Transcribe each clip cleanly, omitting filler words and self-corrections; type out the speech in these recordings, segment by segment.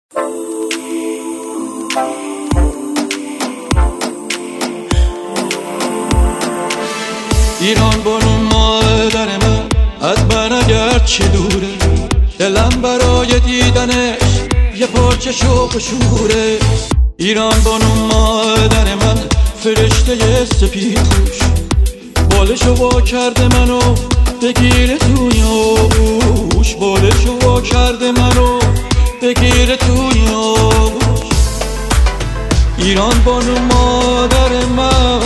ایران بانو مادر من از من اگر چه دوره، دلم برای دیدنش یه پارچه شوق و شوره. ایران بانو مادر من فرشته سپیدپوش، بالشو وا کرده منو بگیره توی آغوش، بالشو وا کرده منو بگیره توی آغوش. ایران بانو مادر من،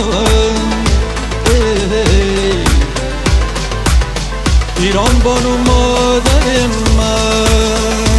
ایران بانو مادر من.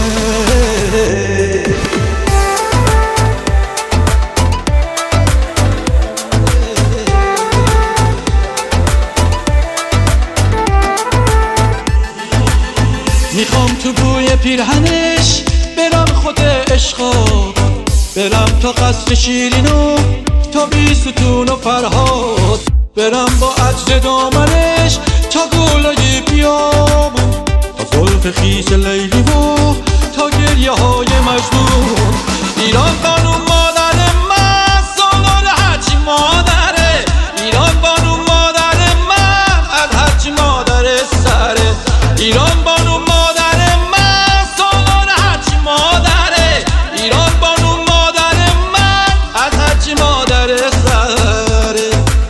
میخوام تو بوی پیرهنش برم خود عشقا، برم تا قصر شیرینو تا بیستون و فرهاد، برم با عجل دامنش تا گلای بیابون، تا زلف خیس لیلی و تا گریه های مجنون. ایران بانو مادر من، سالار هرچی مادره. ایران بانو مادر من، از هرچی مادر سره. ایران بانو مادر من، سالار هرچی مادره. ایران بانو مادر من، از هرچی مادر سره.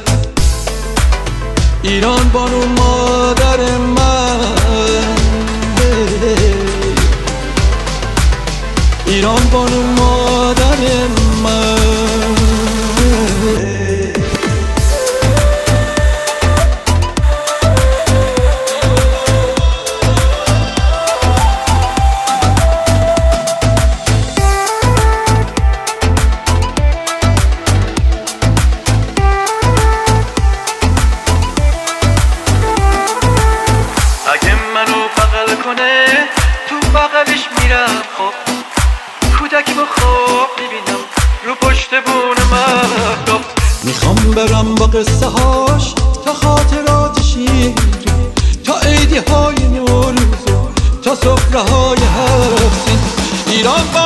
ایران بانو مادر من، ایران بانو مادر من. اگه منو بغل کنه تو بغلش میرم، خب کودکی با خواب میبینم رو پشت بون مهراب. میخوام برم با قصه هاش تا خاطرات شیری، تا عیدی های نوروز، تا سفره های هفسین. ایران